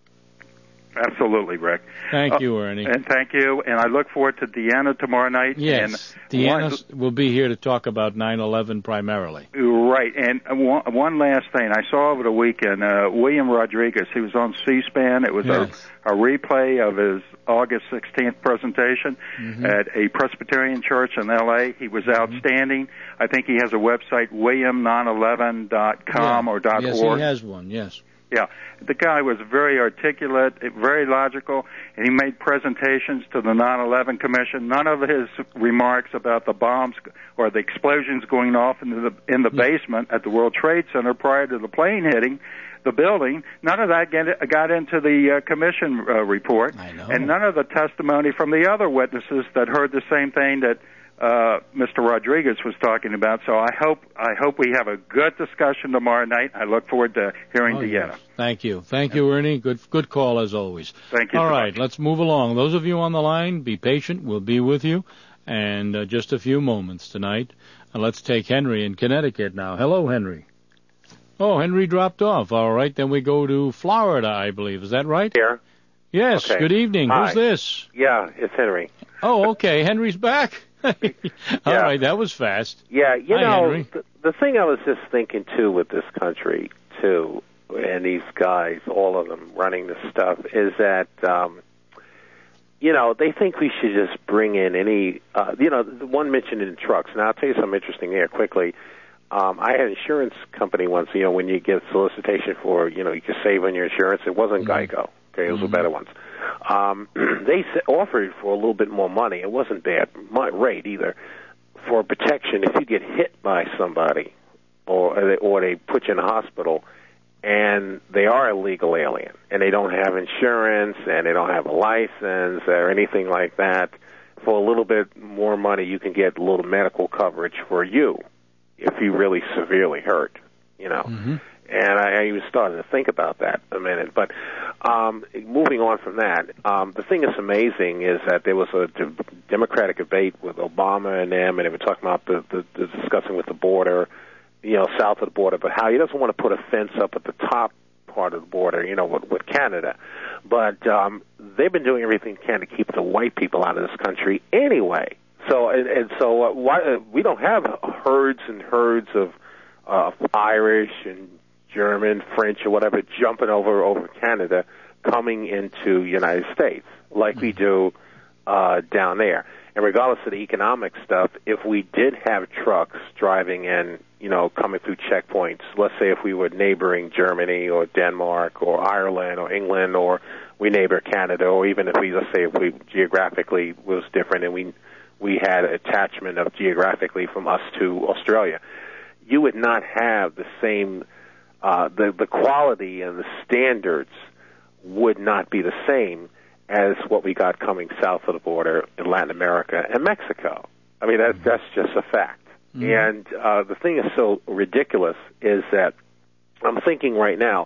Absolutely, Rick. Thank you, Ernie. And thank you. And I look forward to Deanna tomorrow night. Yes, Deanna will be here to talk about 9/11 primarily. Right. And one last thing. I saw over the weekend William Rodriguez. He was on C-SPAN. It was a replay of his August 16th presentation at a Presbyterian church in L.A. He was outstanding. I think he has a website, william911.com or .org. Yes, he has one, yes. Yeah, the guy was very articulate, very logical, and he made presentations to the 9/11 Commission. None of his remarks about the bombs or the explosions going off in the basement at the World Trade Center prior to the plane hitting the building, none of that got into the commission report, I know. and none of the testimony from the other witnesses that heard the same thing that Mr. Rodriguez was talking about. So I hope we have a good discussion tomorrow night. I look forward to hearing Deanna. Yes. Thank you, Ernie. Good call as always. Thank you. All right, let's move along. Those of you on the line, be patient. We'll be with you, and just a few moments tonight. Let's take Henry in Connecticut now. Hello, Henry. Oh, Henry dropped off. All right, then we go to Florida, I believe. Is that right? Here. Yes. Okay. Good evening. Hi. Who's this? Yeah, it's Henry. Oh, okay. Henry's back. All right, that was fast. Yeah, Hi, Henry. the thing I was just thinking, too, with this country, too, and these guys, all of them running this stuff, is that, they think we should just bring in any, the one mentioned in trucks. Now, I'll tell you something interesting there quickly. I had an insurance company once, when you get solicitation for, you can save on your insurance. It wasn't Geico. Okay, those were better ones. They offered for a little bit more money. It wasn't bad rate either for protection if you get hit by somebody or they put you in a hospital and they are a legal alien and they don't have insurance and they don't have a license or anything like that. For a little bit more money, you can get a little medical coverage for you if you really severely hurt, And I even started to think about that a minute. But moving on from that, the thing that's amazing is that there was a Democratic debate with Obama and them, and they were talking about the discussing with the border, south of the border, but how he doesn't want to put a fence up at the top part of the border, with Canada. But they've been doing everything they can to keep the white people out of this country anyway. So why we don't have herds and herds of Irish and German, French, or whatever, jumping over Canada, coming into United States like we do down there. And regardless of the economic stuff, if we did have trucks driving in, coming through checkpoints, let's say if we were neighboring Germany or Denmark or Ireland or England, or we neighbor Canada, or even if we geographically was different and we had attachment of geographically from us to Australia, you would not have the same the quality and the standards would not be the same as what we got coming south of the border in Latin America and Mexico. I mean, that's just a fact. And the thing is so ridiculous is that I'm thinking right now,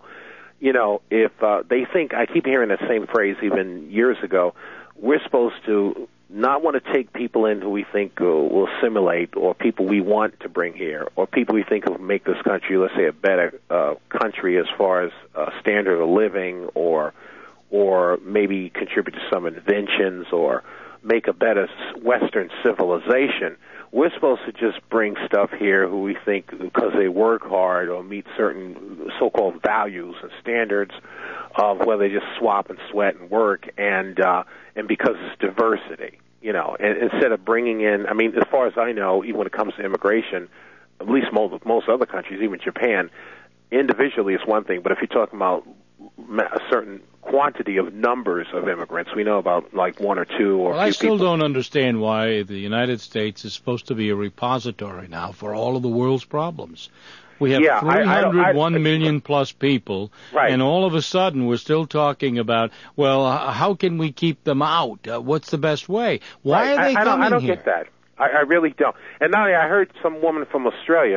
if they think, I keep hearing that same phrase even years ago, we're supposed to not want to take people in who we think will assimilate, or people we want to bring here, or people we think will make this country, let's say, a better country as far as standard of living, or maybe contribute to some inventions, or make a better Western civilization. We're supposed to just bring stuff here who we think, because they work hard or meet certain so-called values and standards of whether they just swap and sweat and work, and because it's diversity, and instead of bringing in, I mean, as far as I know, even when it comes to immigration, at least most other countries, even Japan, individually is one thing, but if you're talking about a certain quantity of numbers of immigrants, we know about like one or two or a few I still people. don't understand why the United States is supposed to be a repository now for all of the world's problems. We have 301 million plus people, right, and all of a sudden we're still talking about, well, how can we keep them out? What's the best way? Why are they coming here? I don't get that. I really don't. And now I heard some woman from Australia,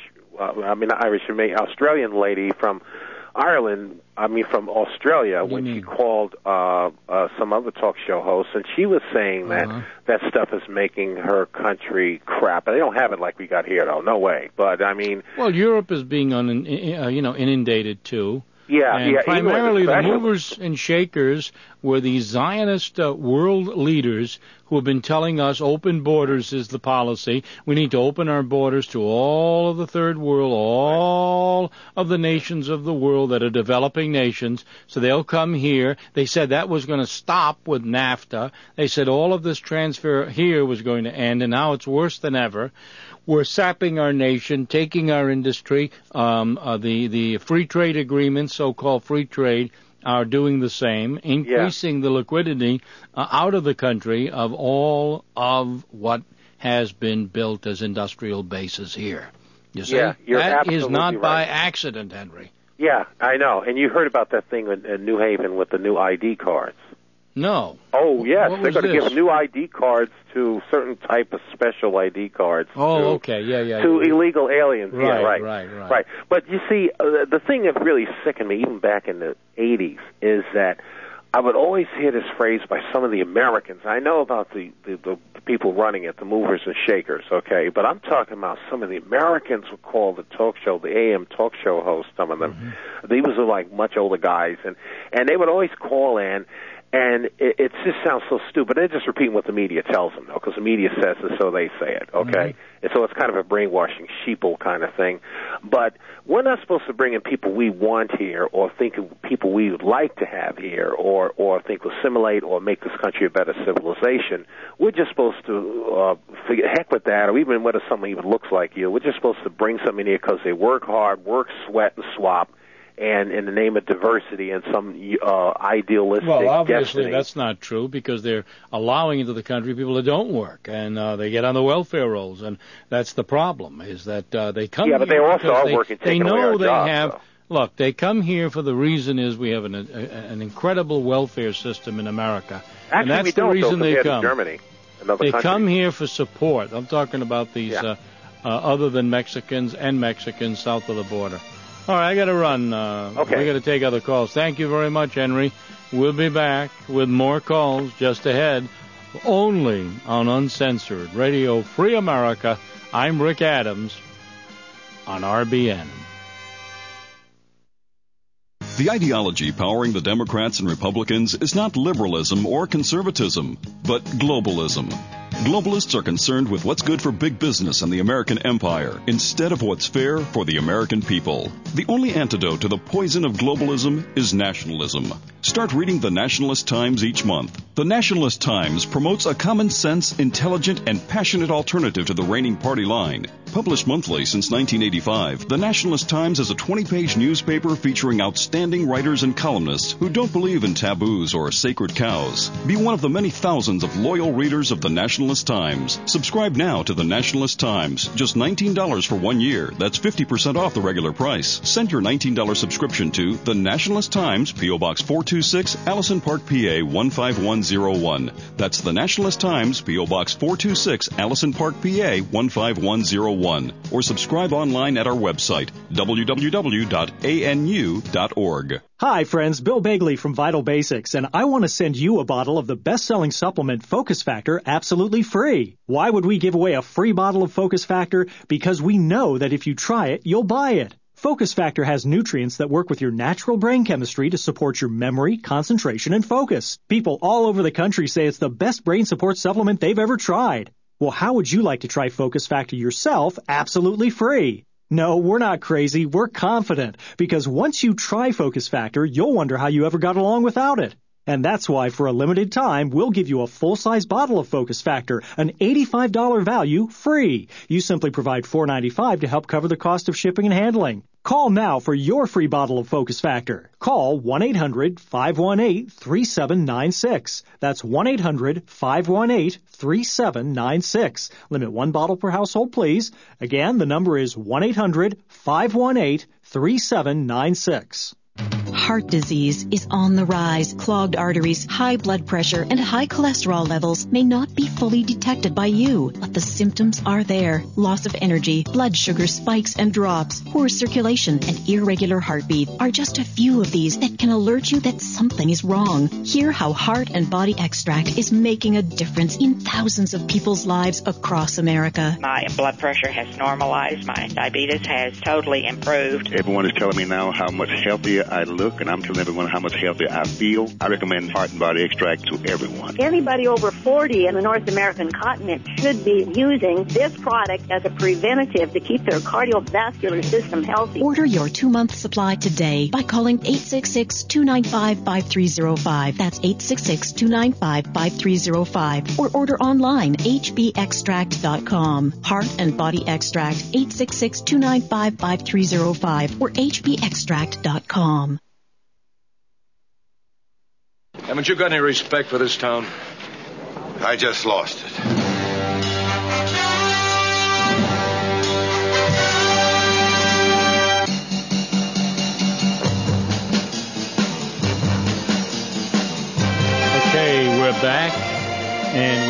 Australian lady from Ireland, from Australia, when she called some other talk show host, and she was saying that stuff is making her country crap. And they don't have it like we got here, though. No way. But, well, Europe is being inundated, too. Yeah, and primarily the movers and shakers were the Zionist world leaders who have been telling us open borders is the policy. We need to open our borders to all of the third world, all of the nations of the world that are developing nations, so they'll come here. They said that was going to stop with NAFTA. They said all of this transfer here was going to end, and now it's worse than ever. We're sapping our nation, taking our industry. The free trade agreements, so-called free trade, are doing the same, increasing the liquidity out of the country of all of what has been built as industrial bases here. You see? Yeah, you're that is not right. by accident, Henry. Yeah, I know. And you heard about that thing in New Haven with the new ID cards. No. Oh, yes. What They're going to this? give new ID cards to certain type of special ID cards. Oh, okay. Yeah. To illegal aliens. Right, yeah, right. Right. But you see, the thing that really sickened me, even back in the 80s, is that I would always hear this phrase by some of the Americans. I know about the people running it, the movers and shakers, okay? But I'm talking about some of the Americans would call the talk show, the AM talk show hosts, some of them. Mm-hmm. These were like much older guys. And they would always call in, and it just sounds so stupid. They're just repeating what the media tells them, though, because the media says it, so they say it, okay? Mm-hmm. And so it's kind of a brainwashing, sheeple kind of thing. But we're not supposed to bring in people we want here or think of people we would like to have here or think will assimilate or make this country a better civilization. We're just supposed to heck with that, or even whether someone even looks like you. We're just supposed to bring somebody here because they work hard, work, sweat, and swap, and in the name of diversity and some idealistic Well, obviously destiny. That's not true, because they're allowing into the country people that don't work, and they get on the welfare rolls, and that's the problem, is that they come here. Yeah, but they also are working, they taking away know our they jobs, have. though. Look, they come here for the reason is we have an incredible welfare system in America. Actually, and that's we the don't, reason though, they compared come. to Germany, another they country. come here for support. I'm talking about these other than Mexicans south of the border. All right, I got to run. Okay. We got to take other calls. Thank you very much, Henry. We'll be back with more calls just ahead, only on Uncensored Radio Free America. I'm Rick Adams on RBN. The ideology powering the Democrats and Republicans is not liberalism or conservatism, but globalism. Globalists are concerned with what's good for big business and the American empire instead of what's fair for the American people. The only antidote to the poison of globalism is nationalism. Start reading the Nationalist Times each month. The Nationalist Times promotes a common sense, intelligent, and passionate alternative to the reigning party line. Published monthly since 1985, the Nationalist Times is a 20-page newspaper featuring outstanding writers and columnists who don't believe in taboos or sacred cows. Be one of the many thousands of loyal readers of the Nationalist Times. Subscribe now to the Nationalist Times. Just $19 for 1 year. That's 50% off the regular price. Send your $19 subscription to the Nationalist Times, P.O. Box 426, Allison Park, PA 15101. That's the Nationalist Times, P.O. Box 426, Allison Park, PA 15101. Or subscribe online at our website, www.anu.org. Hi, friends. Bill Begley from Vital Basics, and I want to send you a bottle of the best-selling supplement Focus Factor absolutely free. Why would we give away a free bottle of Focus Factor? Because we know that if you try it, you'll buy it. Focus Factor has nutrients that work with your natural brain chemistry to support your memory, concentration, and focus. People all over the country say it's the best brain support supplement they've ever tried. Well, how would you like to try Focus Factor yourself absolutely free? No, we're not crazy. We're confident. Because once you try Focus Factor, you'll wonder how you ever got along without it. And that's why, for a limited time, we'll give you a full-size bottle of Focus Factor, an $85 value, free. You simply provide $4.95 to help cover the cost of shipping and handling. Call now for your free bottle of Focus Factor. Call 1-800-518-3796. That's 1-800-518-3796. Limit one bottle per household, please. Again, the number is 1-800-518-3796. Heart disease is on the rise. Clogged arteries, high blood pressure, and high cholesterol levels may not be fully detected by you, but the symptoms are there. Loss of energy, blood sugar spikes and drops, poor circulation, and irregular heartbeat are just a few of these that can alert you that something is wrong. Hear how Heart and Body Extract is making a difference in thousands of people's lives across America. My blood pressure has normalized. My diabetes has totally improved. Everyone is telling me now how much healthier I look, and I'm telling everyone how much healthier I feel. I recommend Heart and Body Extract to everyone. Anybody over 40 in the North American continent should be using this product as a preventative to keep their cardiovascular system healthy. Order your 2-month supply today by calling 866-295-5305. That's 866-295-5305. Or order online, hbextract.com. Heart and Body Extract, 866-295-5305 or hbextract.com. Haven't you got any respect for this town? I just lost it. Okay,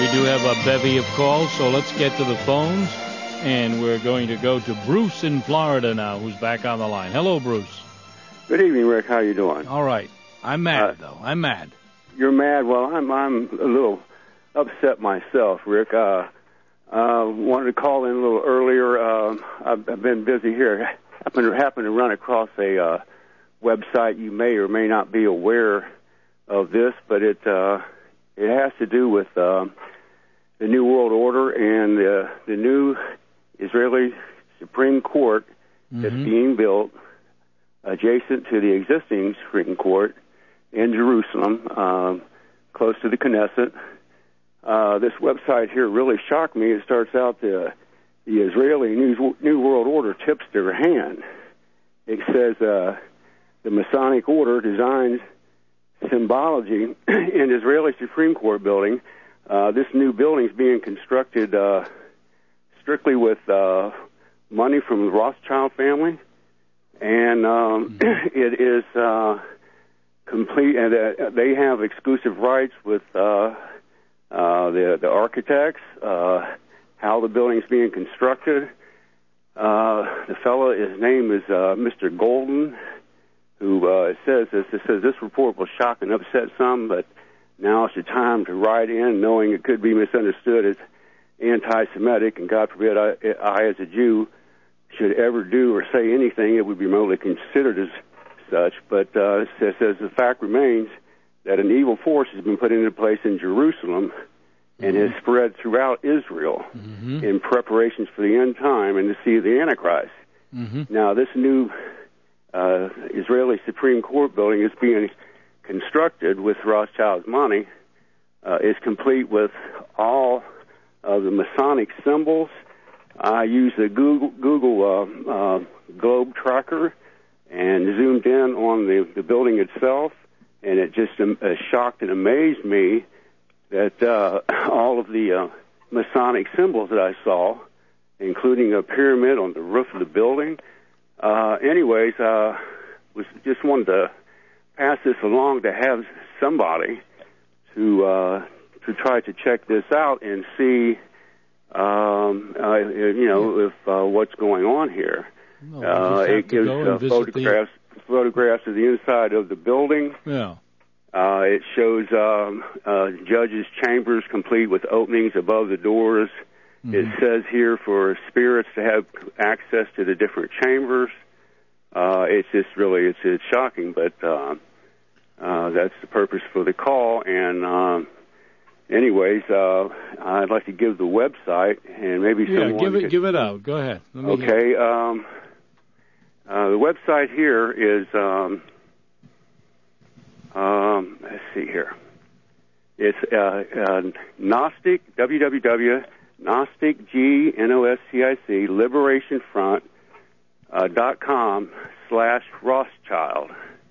we do have a bevy of calls, so let's get to the phones. And we're going to go to Bruce in Florida now, who's back on the line. Hello, Bruce. Good evening, Rick. How you doing? All right. I'm mad, though. I'm mad. You're mad? Well, I'm a little upset myself, Rick. Wanted to call in a little earlier. I've been busy here. Happened to run across a website. You may or may not be aware of this, but it has to do with the New World Order and the new Israeli Supreme Court that's being built adjacent to the existing Supreme Court in Jerusalem, close to the Knesset. This website here really shocked me. It starts out the Israeli New World Order tips their hand. It says the Masonic Order designs symbology in Israeli Supreme Court building. This new building is being constructed strictly with money from the Rothschild family, and it is complete. And they have exclusive rights with the architects, how the building is being constructed. The fellow, his name is Mr. Golden, who says this report will shock and upset some, but now it's the time to write in, knowing it could be misunderstood as anti-Semitic, and God forbid I as a Jew, should ever do or say anything it would be remotely considered as such. But it says the fact remains that an evil force has been put into place in Jerusalem and has spread throughout Israel in preparations for the end time and the seed of the Antichrist. Now, this new Israeli Supreme Court building is being constructed with Rothschild's money, is complete with all of the Masonic symbols. I used the Google Globe Tracker and zoomed in on the building itself, and it just shocked and amazed me that all of the Masonic symbols that I saw, including a pyramid on the roof of the building. Anyways, was just wanted to pass this along to have somebody to try to check this out and see, if what's going on here. It gives photographs of the inside of the building. Yeah. It shows judges' chambers complete with openings above the doors. It says here for spirits to have access to the different chambers. It's just really, it's shocking, but that's the purpose for the call. And anyways, I'd like to give the website, and maybe someone give it out. Go ahead. Okay. The website here is let's see here. It's Gnostic, www.Gnostic, Gnostic, liberationfront.com/Rothschild.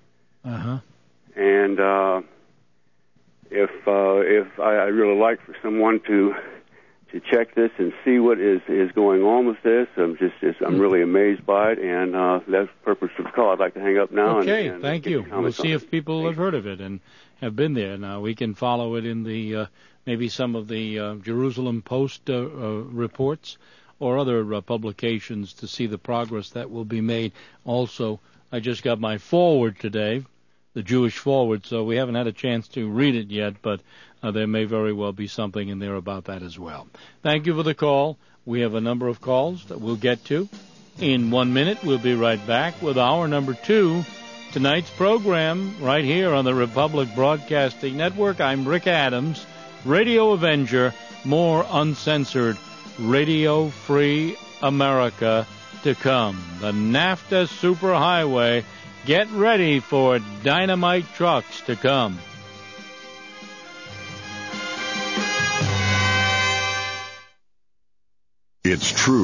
And if I really like for someone to check this and see what is going on with this, I'm really amazed by it, and that's the purpose of the call. I'd like to hang up now. Okay, and thank you. We'll see if people have heard of it and have been there. Now we can follow it in the maybe some of the Jerusalem Post reports or other publications to see the progress that will be made. Also, I just got my forward today, the Jewish Forward, so we haven't had a chance to read it yet, but there may very well be something in there about that as well. Thank you for the call. We have a number of calls that we'll get to. In 1 minute, we'll be right back with hour number 2, tonight's program, right here on the Republic Broadcasting Network. I'm Rick Adams, Radio Avenger, more uncensored, radio-free America to come. The NAFTA Superhighway. Get ready for dynamite trucks to come. It's true.